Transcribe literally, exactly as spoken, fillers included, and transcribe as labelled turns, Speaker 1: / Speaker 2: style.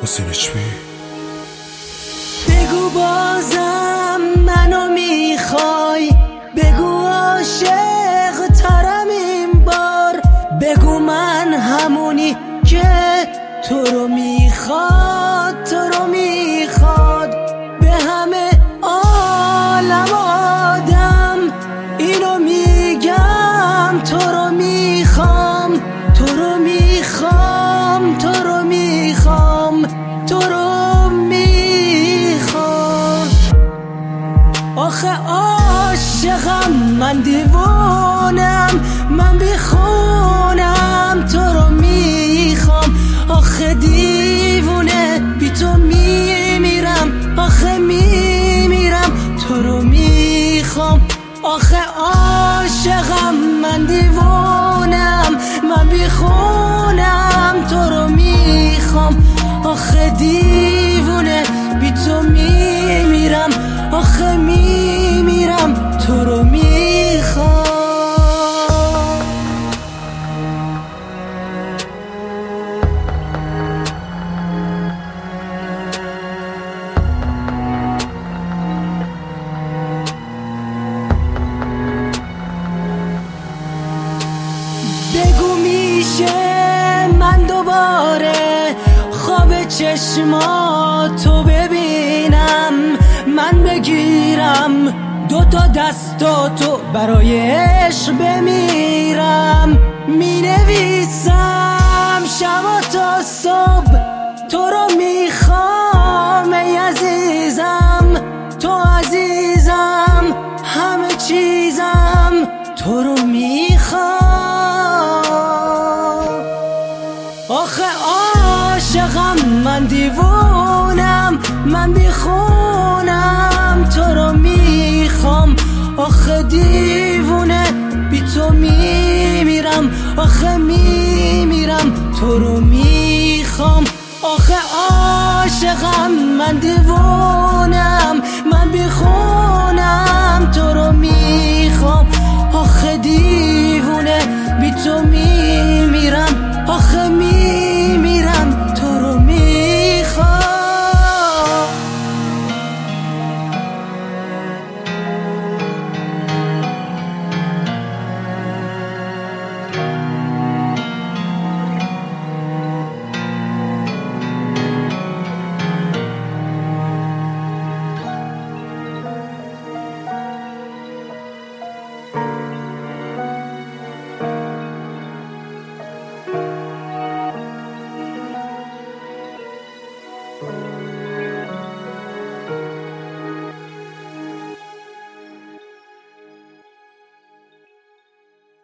Speaker 1: حسین چی؟
Speaker 2: بگو بازم منو میخوای، بگو عاشق ترم این بار، بگو من همونی که تو رو میخواد، تو رو میخواد. به همه عالم آدم اینو میگم، تو رو میخوام، تو رو میخوام، تو رو میخوام، تو رو میخوام. آخه عاشقم، من دیوانم، من بیخونم، تو رو میخوام. آخه دیوونه بی تو میمیرم، آخه میمیرم، تو رو میخوام. آخه عاشقم، من دیوانم، من بیخونم، تو رو میخوام. آخه دیوونه بی تو میمیرم، آخه میمیرم، تو رو میخوام. بگو میشه من دوباره خواب چشماتو ببینم، من بگیرم دوتا دستاتو برای عشق بمیرم. می نویسم شبا تا صبح تو رو میخوام ای عزیزم، تو عزیزم، همه چیزم، تو رو میخوام. آخه عاشقم، من دیوانم، من بیخونم، تو رو میخوام. آخه دیوونه بی تو میمیرم، آخه میمیرم، تو رو میخوام. آخه عاشقم، من دیوانم، من بیخونم.